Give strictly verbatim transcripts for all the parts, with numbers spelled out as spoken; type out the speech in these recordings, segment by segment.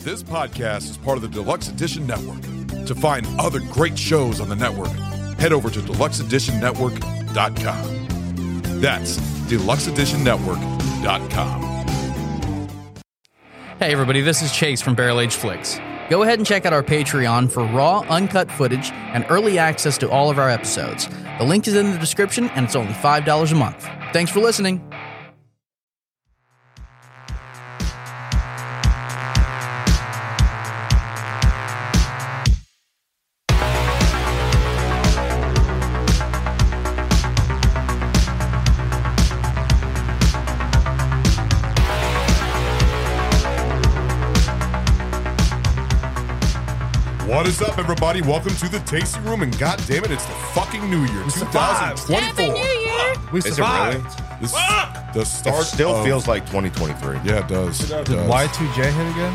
This podcast is part of the Deluxe Edition Network. To find other great shows on the network, head over to deluxe edition network dot com. That's deluxe edition network dot com. Hey everybody, this is Chase from Barrel Age Flicks. Go ahead and check out our Patreon for raw, uncut footage and early access to all of our episodes. The link is in the description, and it's only five dollars a month. Thanks for listening. What is up, everybody? Welcome to the Tasting Room, and god damn it, it's the fucking New Year, twenty twenty-four. Happy New Year! We survived. This the start It still of- feels like twenty twenty-three. Yeah, it does. It Did does. Y two J hit again?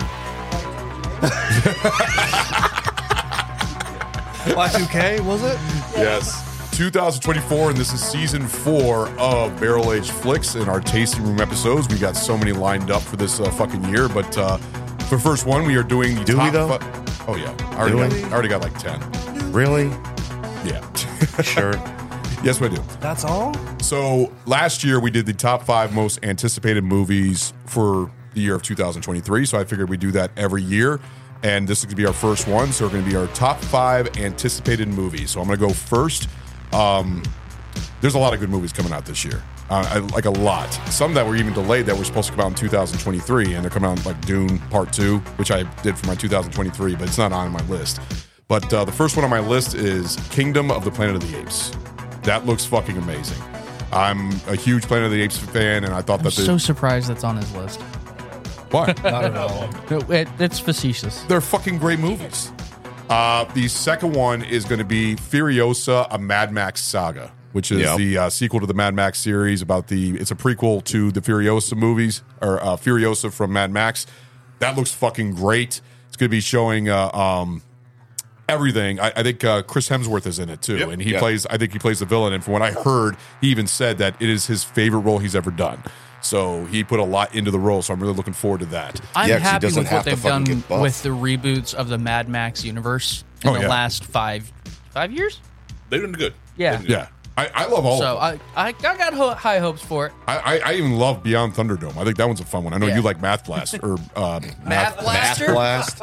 Y two K, was it? Yes. two thousand twenty-four, and this is season four of Barrel Age Flicks in our Tasting Room episodes. We got so many lined up for this uh, fucking year, but uh, for the first one, we are doing the Do top we, though? fi- Oh, yeah. I already, Do got, we? I already got like ten. Really? Yeah. Sure. Yes, we do. That's all? So last year we did the top five most anticipated movies for the year of two thousand twenty-three. So I figured we'd do that every year. And this is going to be our first one. So we're going to be our top five anticipated movies. So I'm going to go first. Um, there's a lot of good movies coming out this year. Uh, I, like a lot. Some that were even delayed that were supposed to come out in two thousand twenty-three. And they're coming out like Dune Part two, which I did for my two thousand twenty-three, but it's not on my list. But uh, the first one on my list is Kingdom of the Planet of the Apes. That looks fucking amazing. I'm a huge Planet of the Apes fan, and I thought I'm that they, so surprised that's on his list. why? Not at all. No, it, it's facetious. They're fucking great movies. Uh, the second one is going to be Furiosa: A Mad Max Saga, which is Yep. the uh, sequel to the Mad Max series. About the, it's a prequel to the Furiosa movies, or uh, Furiosa from Mad Max. That looks fucking great. It's going to be showing uh, um, everything. I, I think uh, Chris Hemsworth is in it too, Yep. and he Yeah. plays. I think he plays the villain. And from what I heard, he even said that it is his favorite role he's ever done. So he put a lot into the role. So I'm really looking forward to that. I'm Yeah, 'cause he happy doesn't with what have to they've fucking done get buff. with the reboots of the Mad Max universe in Oh, the yeah. last five five years. They're doing good. Yeah. Yeah, I, I love all. So of them. I, I I got ho- high hopes for it. I, I, I even love Beyond Thunderdome. I think that one's a fun one. I know Yeah. you like Math Blast or uh, Math Math Blaster. Blast.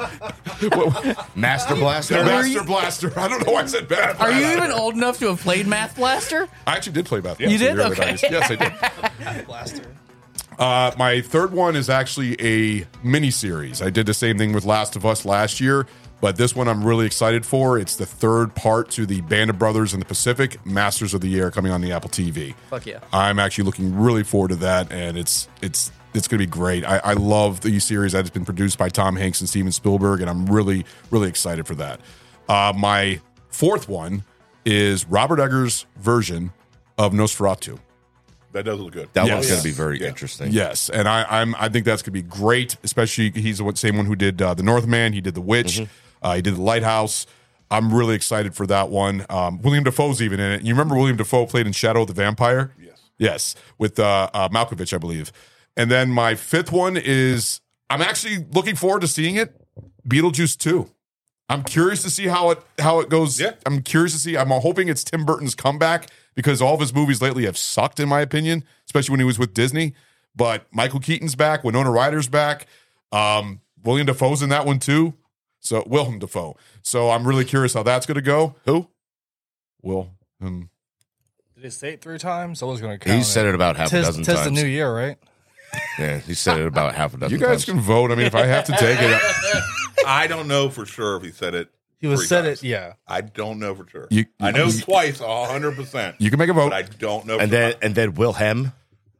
Master Blaster. Master Blaster. I don't know why I said Math. Are you Blaster. even old enough to have played Math Blaster? I actually did play Math. You Blaster did? in the early Okay. nineties. Yes, I did. Uh, my third one is actually a mini series. I did the same thing with Last of Us last year, but this one I'm really excited for. It's the third part to the Band of Brothers in the Pacific, Masters of the Air, coming on the Apple T V. Fuck yeah. I'm actually looking really forward to that, and it's it's it's going to be great. I, I love the series that has been produced by Tom Hanks and Steven Spielberg, and I'm really, really excited for that. Uh, my fourth one is Robert Eggers' version of Nosferatu. That does look good. That Yes. one's going to be very Yeah. interesting. Yes, and I, I'm I think that's going to be great. Especially he's the one- same one who did uh, the Northman. He did the Witch. Uh, he did the Lighthouse. I'm really excited for that one. Um, William Dafoe's even in it. You remember William Dafoe played in Shadow of the Vampire? Yes. Yes, with uh, uh, Malkovich, I believe. And then my fifth one is I'm actually looking forward to seeing it. Beetlejuice two. I'm curious to see how it how it goes. Yeah. I'm curious to see. I'm hoping it's Tim Burton's comeback because all of his movies lately have sucked, in my opinion, especially when he was with Disney. But Michael Keaton's back, Winona Ryder's back, um, William Dafoe's in that one too. So Willem Dafoe. So I'm really curious how that's going to go. Who? Will. Um, Did he say it three times? I was going to count He said it about half a Tis, dozen tis times. the new year, right? Yeah, he said it about half a dozen you guys times. can vote. I mean, if I have to take it, I don't know for sure if he said it. He was three said times. it, yeah. I don't know for sure. You- I know you- twice, a hundred percent. you can make a vote. But I don't know. And for then sure. and then Wilhelm.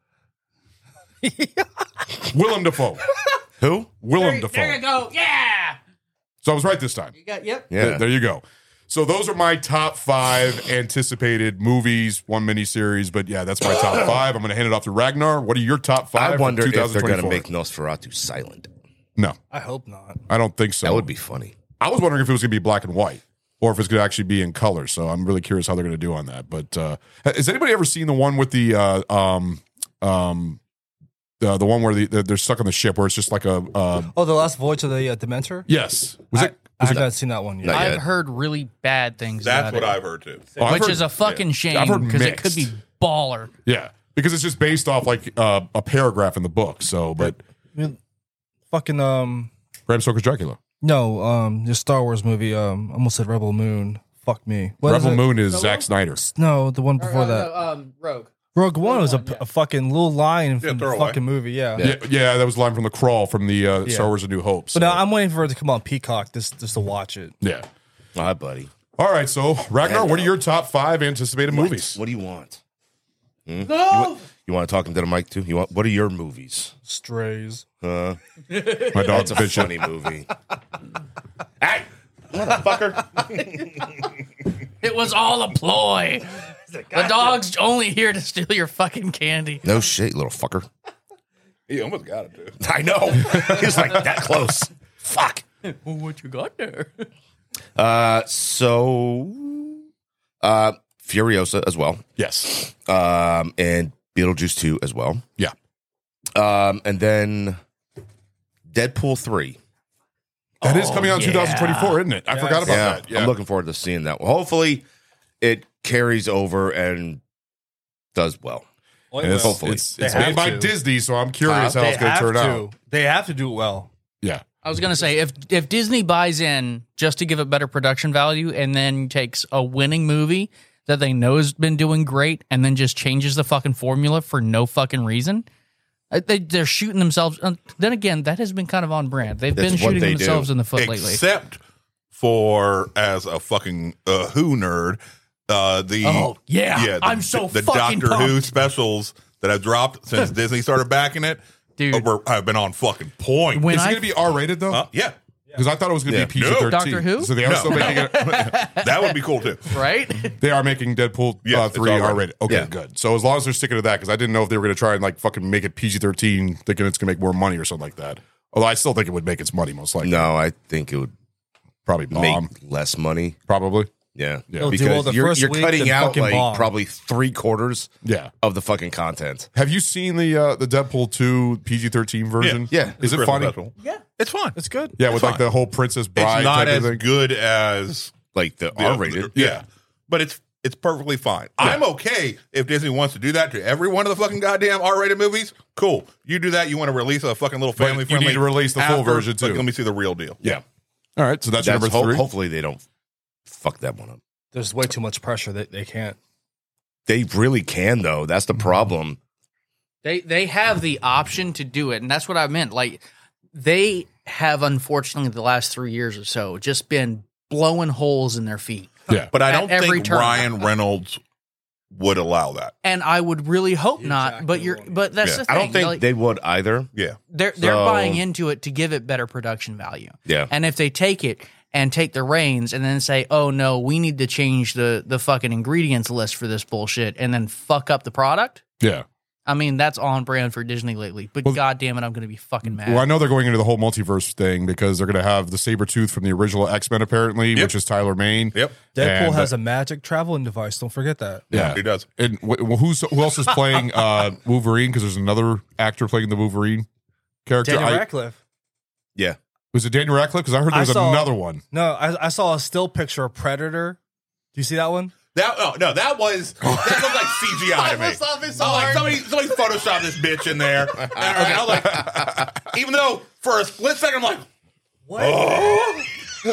Willem Dafoe. Who? Willem Dafoe. There you go. Yeah. So I was right this time. You got yep. Yeah. There, there you go. So those are my top five anticipated movies, one miniseries. But yeah, that's my top five. I'm going to hand it off to Ragnar. What are your top five? I for wonder if they're going to twenty twenty-four? make Nosferatu silent. No, I hope not. I don't think so. That would be funny. I was wondering if it was going to be black and white or if it's going to actually be in color. So I'm really curious how they're going to do on that. But uh, has anybody ever seen the one with the uh, um, um, the the one where the, the, they're stuck on the ship, where it's just like a. Uh, Oh, the last voyage of the uh, Dementor. yes, was I, it? I Was it haven't seen that one yet. Not I've yet. heard really bad things That's about what it, I've heard too. Oh, I've which heard- is a fucking I've shame heard because it could be mixed. baller. Yeah, because it's just based off like uh, a paragraph in the book. So, but I mean, fucking um, Bram Stoker's Dracula. no, um, the Star Wars movie. Um, I almost said Rebel Moon. Fuck me. What is Rebel it? Moon is Zack Snyder. No, the one before that. um, Rogue. Rogue One was a, One, yeah. a fucking little line from the throwaway. fucking movie. Yeah. Yeah, yeah, that was a line from the crawl from the uh, Yeah. Star Wars: A New Hope. But so- now I'm waiting for it to come on Peacock just just to watch it. yeah. All right, buddy. All right, so Ragnar, what are your top five anticipated movies? What do you want? Hmm? No. You want, you want to talk into the mic too? You want? What are your movies? Strays. Uh, My dog's that's a a bitch. funny movie. Hey, motherfucker! It was all a ploy. The dog's only here to steal your fucking candy. No shit, little fucker. He almost got it too. I know. He was like that close. Fuck. Well, what you got there? Uh, so, uh, Furiosa as well. Yes. Um, and Beetlejuice two as well. Yeah. Um, and then Deadpool three. That is coming out in yeah. twenty twenty-four, isn't it? I forgot about Yeah, that. Yeah. I'm looking forward to seeing that. Well, hopefully, it carries over and does well. Well, And it's, Hopefully. it's, They it's have made by to. Disney, so I'm curious how They it's going to have turn to. out. They have to do it well. Yeah. I was gonna say if if Disney buys in just to give it better production value and then takes a winning movie that they know has been doing great and then just changes the fucking formula for no fucking reason, uh, they, they're shooting themselves. Uh, then again, that has been kind of on brand. They've That's been what shooting they themselves do. in the foot lately. Except for as a fucking uh, Who nerd, uh, the Oh, yeah. the, I'm so the fucking Doctor Who pumped. specials that have dropped since Disney started backing it, Dude. uh, were, have been on fucking point. When Is it I- going to be R-rated, though? Uh, yeah, Because I thought it was going to Yeah. be P G thirteen. No. Doctor Who? So they are No. still making it. that would be cool too. Right? They are making Deadpool Yes, uh, it's three R-rated. R-rated. Okay, Yeah. good. So as long as they're sticking to that, because I didn't know if they were going to try and like fucking make it P G thirteen, thinking it's going to make more money or something like that. Although I still think it would make its money most likely. No, I think it would Probably bomb. make less money. Probably. Yeah, Yeah. They'll do because all the you're, first you're week, cutting then out fucking like bomb. probably three quarters Yeah. of the fucking content. Have you seen the uh, the Deadpool two P G thirteen version? Yeah. Is it Christmas funny? special. Yeah. It's fun. It's good. Yeah, with It's like fine. the whole Princess Bride It's not type as of thing. good as Like the the- R-rated. Yeah, but it's it's perfectly fine. I'm okay if Disney wants to do that to every one of the fucking goddamn R-rated movies. Cool, you do that. You want to release a fucking little But family you friendly. need to release the full version, too. Let me see the real deal. Yeah. All right, so that's, your That's number ho- three. hopefully they don't fuck that one up. There's way too much pressure that they can't. They really can though. That's the problem. They they have the option to do it, and that's what I meant. Like they have, unfortunately, the last three years or so, just been blowing holes in their feet. Yeah. But I At don't every think turn. Ryan Reynolds would allow that. And I would really hope You're not. exactly But you're right. but that's Yeah. the thing. I don't think like, they would either. Yeah, they're they're So- buying into it to give it better production value. Yeah. And if they take it and take the reins and then say, "Oh no, we need to change the the fucking ingredients list for this bullshit," and then fuck up the product. Yeah. I mean, that's on brand for Disney lately. But Well- god damn it, I'm going to be fucking mad. Well, I know they're going into the whole multiverse thing because they're going to have the Sabretooth from the original X-Men, apparently, Yep. which is Tyler Mane. yep, Deadpool And, has uh, a magic traveling device. Don't forget that. Yeah. he does. And wh- well, who's who else is playing uh, Wolverine? Because there's another actor playing the Wolverine character. Daniel I- Radcliffe. Yeah. was it Daniel Radcliffe? Because I heard I there was saw- another one. No, I, I saw a still picture of Predator. Do you see that one? That oh no, that was that looked like C G I to me. was laughing so I'm like hard. somebody somebody photoshopped this bitch in there. And I was like, even though for a split second I'm like, oh.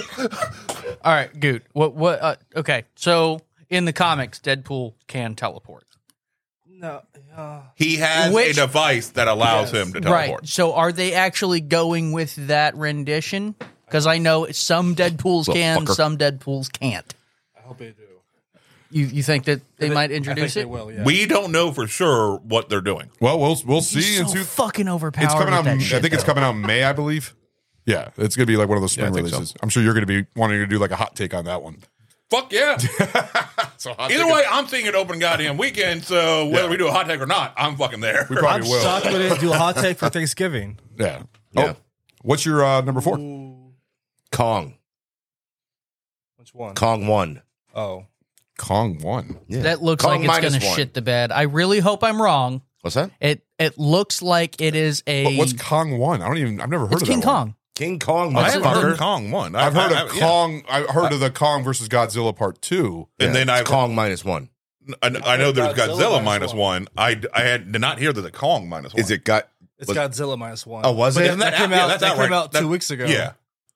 All right, Goot. What what uh, okay. So in the comics, Deadpool can teleport. No. Uh, He has Which- a device that allows Yes. him to teleport. Right. So are they actually going with that rendition? Because I know some Deadpools Little can, fucker. some Deadpools can't. I hope they do. You you think that they might I introduce think it? They will, yeah. We don't know for sure what they're doing. Well, we'll we'll He's see. so in two- fucking overpowered. it's coming with out. that I shit, think it's though. coming out in May, I believe. Yeah, it's gonna be like one of those spring Yeah, I think so. releases. I'm sure you're gonna be wanting to do like a hot take on that one. Fuck yeah. So hot Either take- way, I'm seeing it open goddamn weekend. So whether Yeah. we do a hot take or not, I'm fucking there. we probably I'm will. shocked we didn't do a hot take for Thanksgiving. Yeah. Yeah. Oh, what's your uh, number four? Kong. Which one? Kong one. Oh. Kong one. Yeah. That looks Kong like it's minus going to one. shit the bed. I really hope I'm wrong. What's that? It It looks like it is a. But what's Kong one? I don't even. I've never heard it's of King that one. Kong. King Kong, I haven't motherfucker. heard of Kong one. I- I've heard I- of I- yeah. Kong. I've heard of the Kong versus Godzilla Part Two. And then I, It's Kong minus one. I, I know there's Godzilla Godzilla, minus minus one. one. I, I had did not hear there's a Kong minus one. Is it got? It's Was- Godzilla minus one. Oh, was But it? then that came yeah, out, that's that outright- came out two that- weeks ago. Yeah.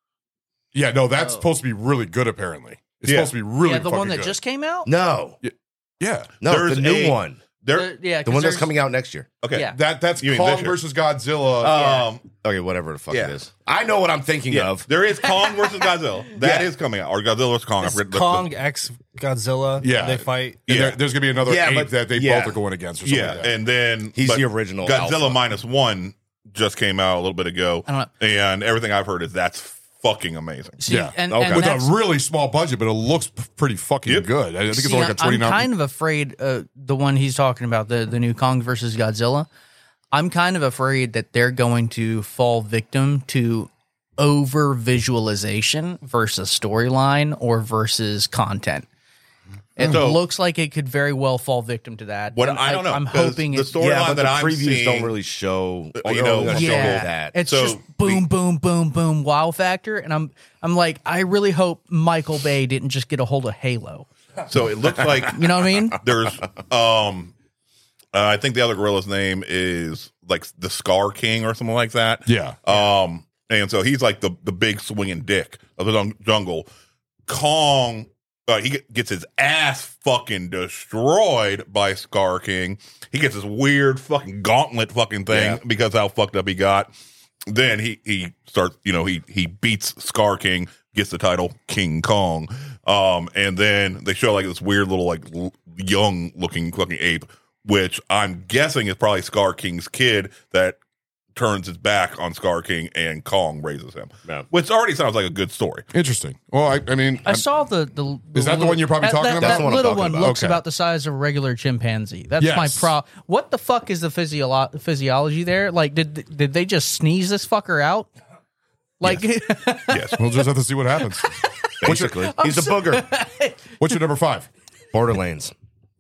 Yeah, no, that's Oh. supposed to be really good. Apparently, it's Yeah. supposed to be really yeah, the fucking one that good. just came out. No, Yeah, no, There's the new a- one, There. The- yeah, the 'cause one that's there's- coming out next year. Okay. Yeah. that that's You mean Kong this year? versus Godzilla. Um. Okay, whatever the fuck Yeah. it is. I know what I'm thinking Yeah. of. There is Kong versus Godzilla. That is Yeah. coming out, or Godzilla versus Kong. I It's forget the- Kong X Godzilla. Yeah. They fight. And Yeah. there- there's gonna be another Yeah, ape but- that they yeah. both are going against. Or The, something yeah, like that. and then He's but the original Godzilla alpha. minus one just came out a little bit ago, I don't and everything I've heard is that's fucking amazing. See, yeah, and, Okay. and with a that's, really small budget, but it looks p- pretty fucking Yep. good. I think it's see, like a I'm twenty-nine. kind of afraid. Uh, the one he's talking about, the the new Kong versus Godzilla. I'm kind of afraid that they're going to fall victim to over visualization versus storyline or versus content. It So- looks like it could very well fall victim to that. What And I don't know. I'm 'cause hoping the it, storyline Yeah, but that the I'm previews seeing, don't really show. you or know, they're only gonna show yeah, that. it's So just boom, boom, boom, boom, wow factor. And I'm I'm like, I really hope Michael Bay didn't just get a hold of Halo. so it looks like You know what I mean? there's um uh, I think the other gorilla's name is like the Scar King or something like that. yeah, Um, and so he's like the the big swinging dick of the jung- jungle. Kong, uh, he get- gets his ass fucking destroyed by Scar King. He gets this weird fucking gauntlet fucking thing Yeah. because how fucked up he got. Then he he starts, you know, he he beats Scar King, gets the title King Kong. Um, and then they show like this weird little like l- young looking fucking ape, which I'm guessing is probably Scar King's kid that turns his back on Scar King and Kong raises him. Yeah. Which already sounds like a good story. interesting. Well, I, I mean, I I'm- saw the the. Is that the one you're probably that, talking that, about? That's That the one I'm little talking one about. looks Okay. about the size of a regular chimpanzee. That's Yes. my pro. What the fuck is the physiolo- physiology there? Like, did did they just sneeze this fucker out? Like, Yes. we'll just have to see what happens. Basically, he's a booger. What's your number five? Borderlands.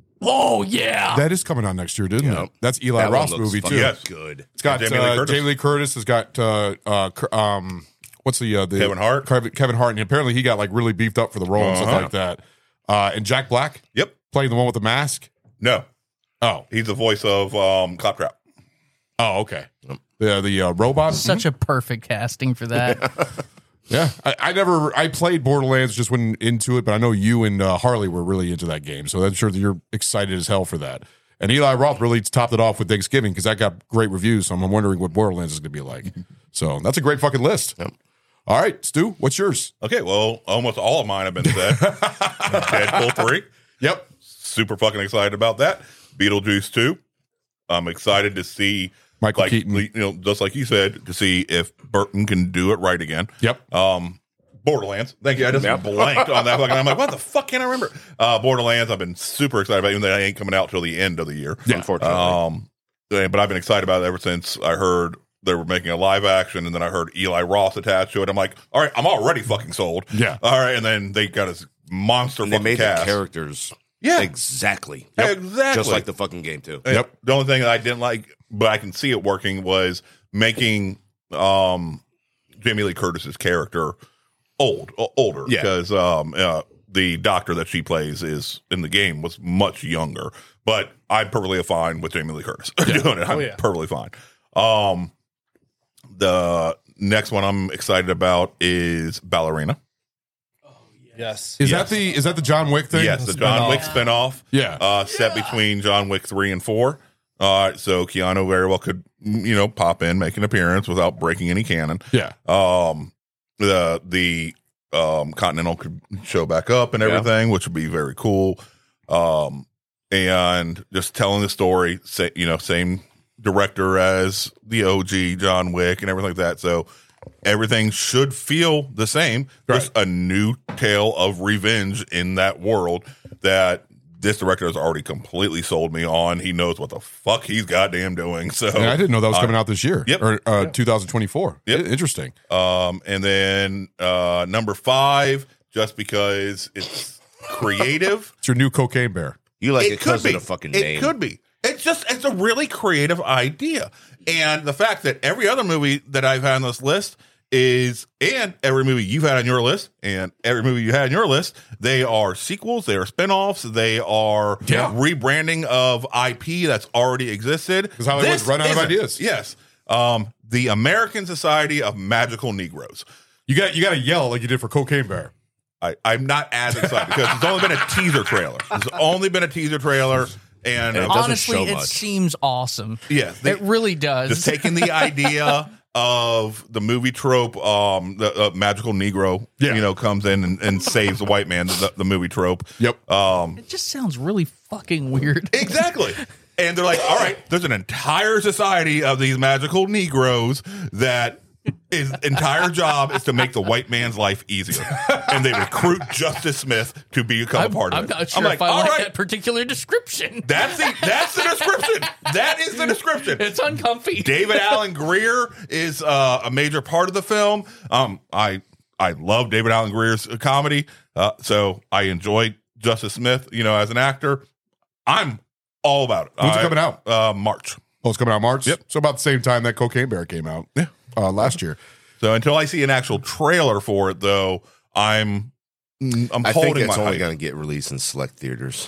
oh yeah, That is coming out next year, didn't Yep. it? That's Eli That one Ross looks movie fucking too. Yes. good. It's got Jamie Lee uh, Curtis. Jamie Lee Curtis. Has got uh, uh, Cur- um, what's the uh, the Kevin Hart? Kevin, Kevin Hart, and apparently he got like really beefed up for the role and stuff Uh-huh. like that. Uh, and Jack Black Yep. playing the one with the mask. No. Oh, He's the voice of um, Claptrap. oh, okay. The the uh, robot. such a perfect casting for that. Yeah, I, I never. I played Borderlands, just went into it, but I know you and uh, Harley were really into that game, so I'm sure that you're excited as hell for that. And Eli Roth really topped it off with Thanksgiving because that got great reviews. So I'm wondering what Borderlands is going to be like. So that's a great fucking list. Yep. All right, Stu, what's yours? Okay, well, almost all of mine have been said. Deadpool three. Yep. Super fucking excited about that. Beetlejuice two. I'm excited to see Michael like, Keaton. You know, just like you said, to see if Burton can do it right again. Yep. Um, Borderlands. Thank you. I just blanked on that fucking. I'm like, what the fuck can I remember? Uh, Borderlands. I've been super excited about, even though it ain't coming out till the end of the year. Yeah. Unfortunately, Um, yeah, but I've been excited about it ever since I heard they were making a live action, and then I heard Eli Roth attached to it. I'm like, all right, I'm already fucking sold. Yeah. All right, and then they got this monster and they fucking made cast. the characters Yeah. exactly, Exactly. just like the fucking game too. And Yep. The only thing that I didn't like, but I can see it working, was making um, Jamie Lee Curtis's character old, o- older. Yeah. Because um, uh, the doctor that she plays is in the game was much younger. But I'm perfectly fine with Jamie Lee Curtis doing it. I'm Oh, yeah. perfectly fine. Um, the next one I'm excited about is Ballerina. Yes. Is Yes. that the is that the John Wick thing? Yes, the John Spinoff. Wick spinoff. Yeah. Uh, set between John Wick three and four. Uh, so Keanu very well could, you know, pop in, make an appearance without breaking any canon. Yeah. Um, the the um Continental could show back up and Yeah. everything, which would be very cool. Um, and just telling the story, say, you know, same director as the O G John Wick and everything like that. So everything should feel the same. Just a new tale of revenge in that world that this director has already completely sold me on. He knows what the fuck he's goddamn doing. So Yeah, I didn't know that was coming out this year. Yep. Or uh, twenty twenty-four. Yep. I- Interesting. Um, and then uh, number five, just because it's creative. It's your new cocaine bear. You like it it could because be of the fucking it name. could be. It's just, it's a really creative idea. And the fact that every other movie that I've had on this list is, and every movie you've had on your list, and every movie you had on your list, they are sequels, they are spinoffs, they are Yeah. rebranding of I P that's already existed. Because Hollywood's This run out of isn't. ideas. Yes. Um, the American Society of Magical Negroes. You got you got to yell like you did for Cocaine Bear. I, I'm not as excited because it's only been a teaser trailer. It's only been a teaser trailer. And, And it uh, doesn't Honestly, show it much. seems awesome. yeah, they- It really does. just taking the idea of the movie trope, um, the uh, magical Negro, Yeah. you know, comes in and, and saves the white man, the, the movie trope. Yep. Um, It just sounds really fucking weird. exactly. And they're like, all right, there's an entire society of these magical Negroes that his entire job is to make the white man's life easier. And they recruit Justice Smith to become I'm, a part of I'm it. not sure I'm like, if I all like right, that particular description. that's the that's the description. That is the description. It's uncomfy. David Allen Greer is uh, a major part of the film. Um, I I love David Allen Greer's comedy, uh, so I enjoy Justice Smith, you know, as an actor. I'm all about it. When's it I- coming out? Uh, March. Oh, it's coming out March. Yep. So about the same time that Cocaine Bear came out. Yeah. Uh, last year. So until I see an actual trailer for it, though, I'm mm, I'm I think holding it's my only hype. going to get released in select theaters.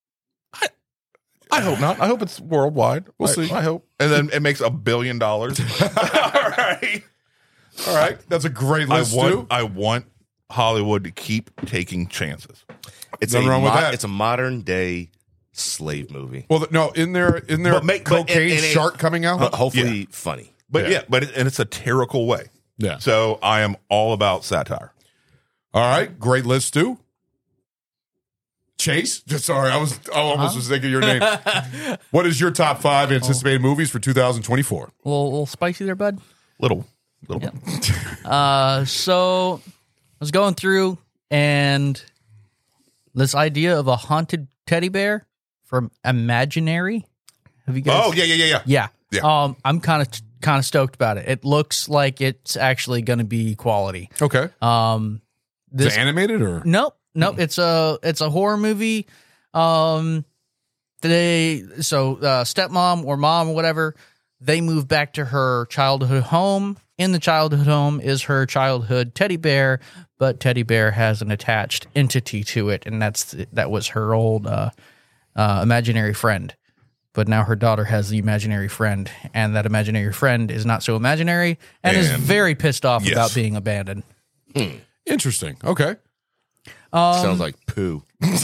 I hope not. I hope it's worldwide. We'll I, see. I hope, and then it makes a billion dollars. All right. All right. That's a great I list, want. too. I want Hollywood to keep taking chances. It's Nothing a wrong with mo- that. It's a modern day slave movie. Well, no, in there, in there, But make- but cocaine in- in a- shark coming out. But hopefully funny. But Yeah. yeah, but it, and it's a satirical way. Yeah. So I am all about satire. All right, great list, Stu. Chase, sorry, I was I almost was thinking your name. What is your top five anticipated movies for two thousand twenty-four? A little, little spicy there, bud. Little, little. Uh, so I was going through, and this idea of a haunted teddy bear from Imaginary. Have you guys? Oh yeah, yeah, yeah, yeah. yeah. Yeah. Um, I'm kind of kind of stoked about it. It looks like it's actually going to be quality. Okay, Um, is this it animated or Nope, nope. It's a it's a horror movie. Um, they so uh, stepmom or mom or whatever, they move back to her childhood home. In the childhood home is her childhood teddy bear, but teddy bear has an attached entity to it, and that's that was her old uh, uh, imaginary friend. But now her daughter has the imaginary friend, and that imaginary friend is not so imaginary and, is And- very pissed off yes. about being abandoned. interesting? Okay, Sounds like poo.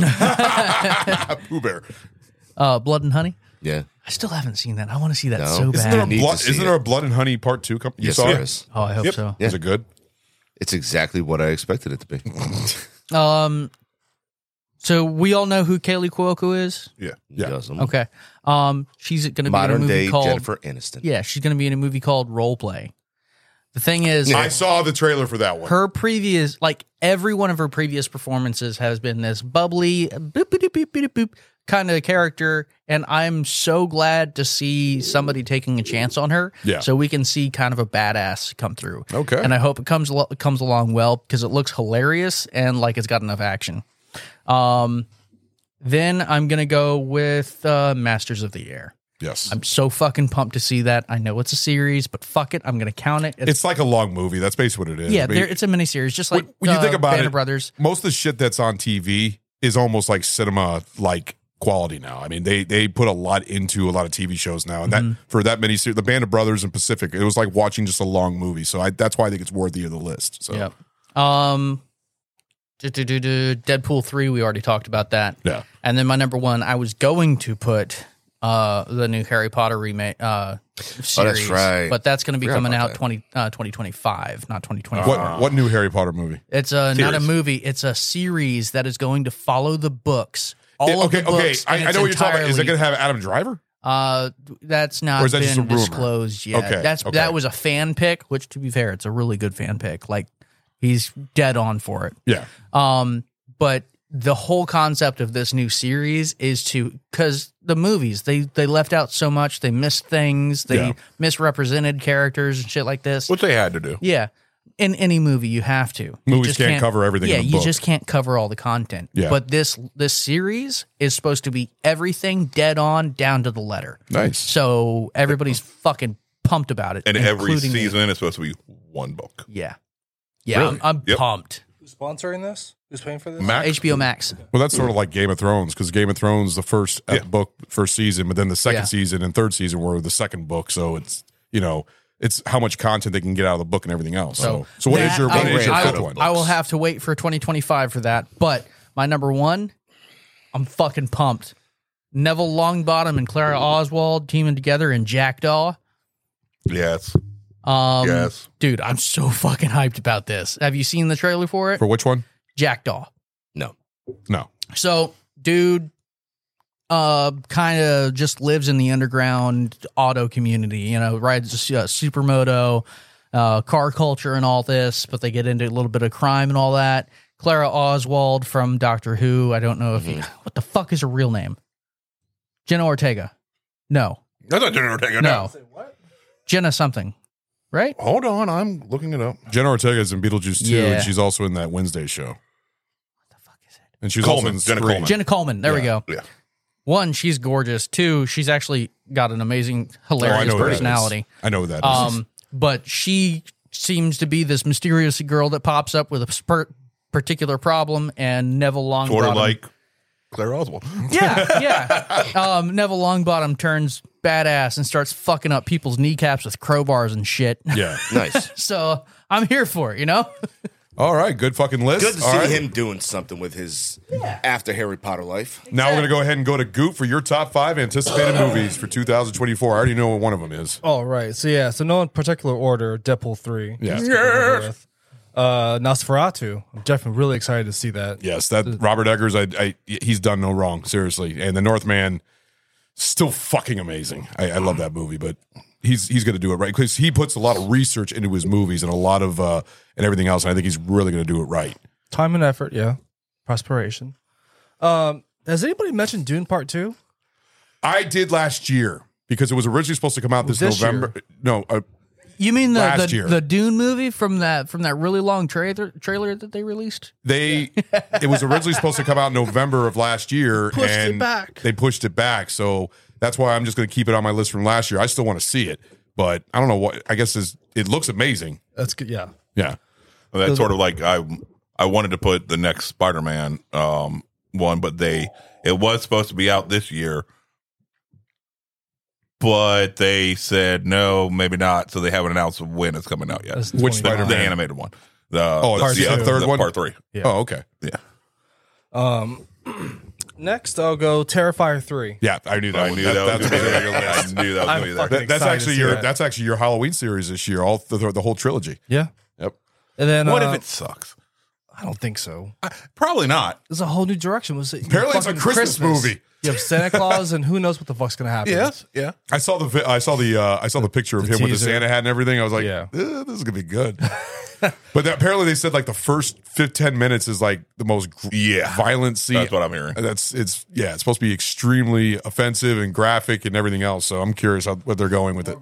Pooh Bear. Uh, Blood and Honey. Yeah. I still haven't seen that. I want to see that No. so Isn't there a bad. need to blood? see Isn't it. there a Blood and Honey Part Two? Come, you Yes, saw there it? is. Oh, I hope Yep. so. Yeah. Is it good? It's exactly what I expected it to be. Um, so we all know who Kaylee Cuoco is. Yeah. Yeah. Doesn't. Okay. Um, she's going to be in a Modern movie day called Jennifer Aniston. yeah, she's going to be in a movie called Role Play. The thing is, I saw the trailer for that one. her previous, like every one of her previous performances has been this bubbly, boop, boop, boop, boop, boop, kind of character. And I'm so glad to see somebody taking a chance on her. Yeah. So we can see kind of a badass come through. Okay. And I hope it comes, al- comes along well because it looks hilarious and like it's got enough action. Um, then I'm going to go with uh, Masters of the Air. Yes, I'm so fucking pumped to see that. I know it's a series, but fuck it. I'm going to count it. it's like a long movie. That's basically what it is. yeah, I mean, there, it's a miniseries, just like when, when you uh, think about Band it, of Brothers. most of the shit that's on T V is almost like cinema like quality now. I mean, they they put a lot into a lot of T V shows now, and that for that many series, the Band of Brothers and Pacific, it was like watching just a long movie. So I, that's why I think it's worthy of the list. So Yep. Um, do, do, do, do, Deadpool three, we already talked about that. yeah, And then my number one, I was going to put uh, the new Harry Potter remake uh, series. right. But that's going to be Forgot coming about out that. twenty, uh, twenty twenty-five, not twenty twenty-four. what what new Harry Potter movie? It's a, not a Series. movie. It's a series that is going to follow the books. All It- of okay, the okay, books. I, in I its know what you're talking about. Is it entirety. going to have Adam Driver? Uh, that's not Or is that been just a rumor? disclosed yet. Okay, That's okay. that was a fan pick, which to be fair, it's a really good fan pick. Like he's dead on for it. Yeah, Um, but the whole concept of this new series is to because the movies they they left out so much, they missed things, they Yeah. misrepresented characters and shit like this. Which they had to do. Yeah. in any movie you have to. You Movies just can't cover everything Yeah, in the you book. just can't cover all the content. Yeah. But this this series is supposed to be everything dead on down to the letter. Nice. So everybody's fucking pumped about it. And every including me. season is supposed to be one book. Yeah. Yeah, Really? I'm, I'm Yep. pumped. Who's sponsoring this? Who's paying for this? Max? H B O Max. Well, that's sort of like Game of Thrones because Game of Thrones, the first uh, Yeah. book, first season, but then the second Yeah. season and third season were the second book. So it's, you know, it's how much content they can get out of the book and everything else. So, so what is That- your, what I, is your I, fifth will- one? I will have to wait for twenty twenty-five for that. But my number one, I'm fucking pumped. Neville Longbottom and Clara Oswald teaming together in Jackdaw. Yes. Um, Yes. Dude, I'm so fucking hyped about this. Have you seen the trailer for it? For which one? Jackdaw. No. No. So, dude, uh, kind of just lives in the underground auto community. You know, rides uh, supermoto, uh, car culture, and all this. But they get into a little bit of crime and all that. Clara Oswald from Doctor Who. I don't know if you, what the fuck is her real name. Jenna Ortega. No, I thought you were taking it no. out. Jenna something, right? Hold on. I'm looking it up. Jenna Ortega is in Beetlejuice too, Yeah. and she's also in that Wednesday show. What the fuck is it? And she's Coleman, also in Jenna Scream. Coleman. Jenna Coleman. There we Yeah. go. Yeah. One, she's gorgeous. Two, she's actually got an amazing, Oh, I hilarious know who that is. personality. I know who that is. Um, but she seems to be this mysterious girl that pops up with a spurt particular problem, and Neville Longbottom. Sort of like Claire Oswald. yeah, yeah. Um, Neville Longbottom turns badass and starts fucking up people's kneecaps with crowbars and shit. yeah. Nice. So I'm here for it, you know. All right. Good fucking list. Good to All see right. him doing something with his after Harry Potter life. Now we're going to go ahead and go to Goop for your top five anticipated movies for two thousand twenty-four. I already know what one of them is. All right. So yeah. So no in particular order. Deadpool three. Yeah. Just to get it over with. Uh, Nosferatu. I'm definitely really excited to see that. Yes, that Robert Eggers, I, I, he's done no wrong, seriously. And the Northman, still fucking amazing. I, I love that movie, but he's he's going to do it right because he puts a lot of research into his movies and a lot of uh and everything else. And I think he's really going to do it right. Time and effort. Yeah. Perspiration. Um, has anybody mentioned Dune Part Two? I did last year because it was originally supposed to come out this, This November. No, uh, You mean the Last the, year. the Dune movie from that from that really long trailer trailer that they released? they it was originally supposed to come out in November of last year, Pushed it and back. they pushed it back. So that's why I'm just going to keep it on my list from last year. I still want to see it, but I don't know what. I guess is it looks amazing. That's good. Yeah. Yeah. Well, that's sort of like I I wanted to put the next Spider-Man um, one, but they it was supposed to be out this year, but they said no, maybe not. So they haven't announced when it's coming out yet. That's Which twenty-nine. The, Spider-Man? the animated one. The, Oh, the, it's the- yeah, the third one? part three. Yeah. Oh, okay. Yeah, Um, next I'll go Terrifier three. Yeah, I knew that. I one. knew That- that, that's was gonna gonna be be on your I list. knew that was I'm gonna be there. fucking- That- that's excited to actually see your that. that's actually your Halloween series this year. All the, the whole trilogy. Yeah. Yep. And then What uh, if it sucks? I don't think so. I, probably not. There's a whole new direction. Was it Apparently it's a fucking Christmas movie. You have Santa Claus, and who knows what the fuck's gonna happen? yeah. I saw the vi- I saw the uh, I saw the picture of the him with the teaser. Santa hat and everything. I was like, Yeah. "Eh, this is gonna be good. But that, apparently they said like the first fifteen, ten minutes is like the most gr- Yeah. violent scene. That's what I'm hearing. That's it's yeah. It's supposed to be extremely offensive and graphic and everything else. So I'm curious how, what they're going with it.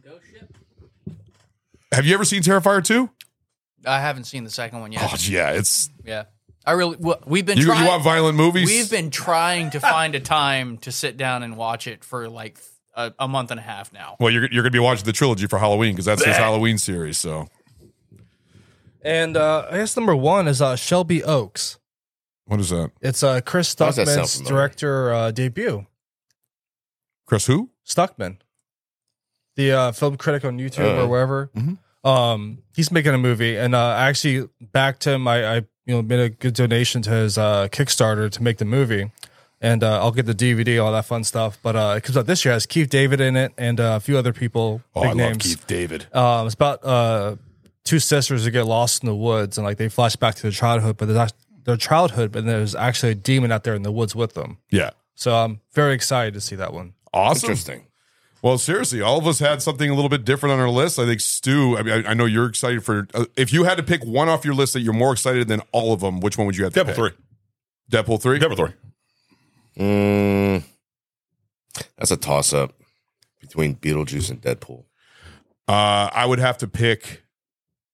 Have you ever seen Terrifier two? I haven't seen the second one yet. Oh yeah, it's Yeah, I really. w- We've been you, trying. you want violent movies? We've been trying to find a time to sit down and watch it for like a, a month and a half now. well, you're you're gonna be watching the trilogy for Halloween because that's his Halloween series. So And uh, I guess number one is uh, Shelby Oaks. what is that? It's uh, Chris How does that sound Stuckman's familiar? director uh, debut. Chris who? Stuckman, the uh, film critic on YouTube Uh, or wherever. mhm. Um, he's making a movie, and uh, I actually backed him. I, I you know made a good donation to his uh, Kickstarter to make the movie, and uh, I'll get the D V D, all that fun stuff. But uh, it comes out this year. It has Keith David in it, and uh, a few other people. Oh, big I names. love Keith David. Um, it's about uh, two sisters who get lost in the woods, and like they flash back to their childhood, but there's act- their childhood, but there's actually a demon out there in the woods with them. Yeah, So I'm very excited to see that one. awesome. Interesting. Well, seriously, all of us had something a little bit different on our list. I think Stu. I mean, I, I know you're excited for. Uh, if you had to pick one off your list that you're more excited than all of them, which one would you have to Deadpool pick? three. Deadpool three. Deadpool three. Mm, that's a toss up between Beetlejuice and Deadpool. Uh, I would have to pick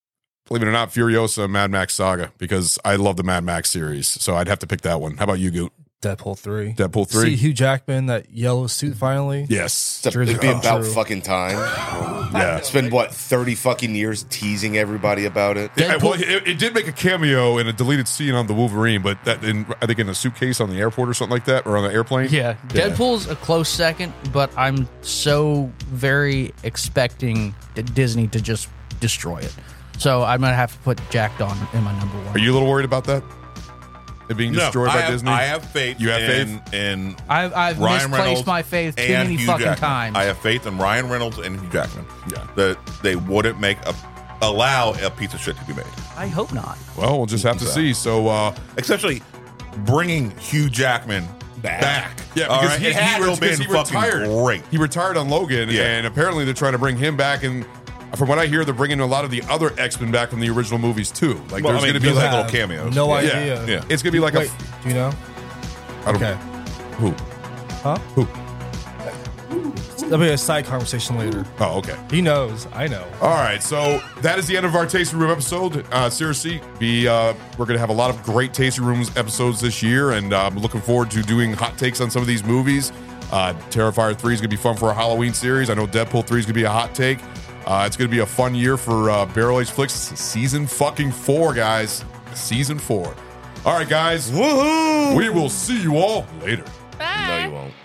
believe it or not, Furiosa Mad Max Saga, because I love the Mad Max series. So I'd have to pick that one. How about you, Goot? Deadpool three. Deadpool three. See Hugh Jackman, that yellow suit finally. Yes. It's, a, it'd be Come about true. fucking time. Yeah. It's been, what, thirty fucking years teasing everybody about it? Yeah, well, it, it did make a cameo in a deleted scene on the Wolverine, but that in I think in a suitcase on the airport or something like that, or on the airplane. Yeah, Deadpool's a close second, but I'm so very expecting D- Disney to just destroy it. So I'm gonna have to put Jack Dawn in my number one. Are you a little worried about that? It being destroyed I by have, Disney? I have faith. You have in, faith? in I've, I've Ryan misplaced Reynolds my faith too and many Hugh fucking Jackman. times. I have faith in Ryan Reynolds and Hugh Jackman. Yeah. That they wouldn't make a allow a piece of shit to be made. I hope not. Well, we'll just have to see. So, uh, Especially bringing Hugh Jackman back. back. yeah, All because right? he, it had he, to re- have been because he fucking retired. great. He retired on Logan, Yeah. and apparently they're trying to bring him back. And from what I hear, they're bringing a lot of the other X-Men back from the original movies too. Like, Well, there's I mean, going to be just like little have cameos. No Yeah. idea. yeah, it's going to be like Wait, a do you know? I don't Okay. who Huh? who. That'll be a side conversation later. Oh, okay. He knows. I know. All right, so that is the end of our tasting room episode. Uh, seriously, be uh, we're going to have a lot of great tasting rooms episodes this year, and uh, I'm looking forward to doing hot takes on some of these movies. Uh, Terrifier three is going to be fun for our Halloween series. I know Deadpool three is going to be a hot take. Uh, it's going to be a fun year for uh, Barrel Age Flicks season fucking four, guys. Season four. All right, guys. Woohoo! We will see you all later. No, you won't.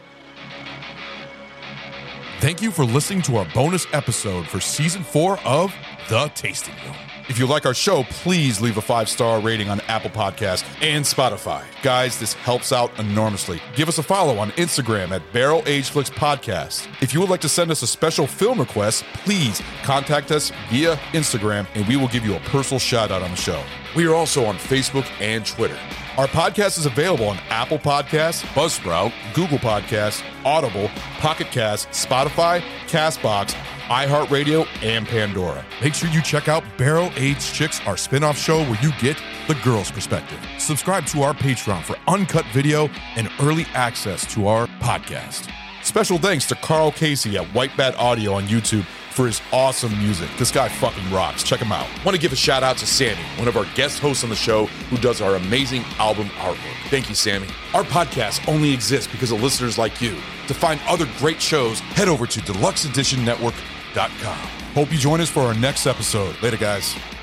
Thank you for listening to our bonus episode for season four of The Tasting Room. If you like our show, please leave a five-star rating on Apple Podcasts and Spotify. Guys, this helps out enormously. Give us a follow on Instagram at Barrel Age Flicks Podcast. If you would like to send us a special film request, please contact us via Instagram and we will give you a personal shout out on the show. We are also on Facebook and Twitter. Our podcast is available on Apple Podcasts, Buzzsprout, Google Podcasts, Audible, Pocket Cast, Spotify, CastBox, iHeartRadio, and Pandora. Make sure you check out Barrel Aged Chicks, our spin-off show where you get the girl's perspective. Subscribe to our Patreon for uncut video and early access to our podcast. Special thanks to Carl Casey at White Bat Audio on YouTube for his awesome music. This guy fucking rocks. Check him out. Want to give a shout out to Sammy, one of our guest hosts on the show who does our amazing album artwork. Thank you, Sammy. Our podcast only exists because of listeners like you. To find other great shows, head over to deluxe edition network dot com. Hope you join us for our next episode. Later, guys.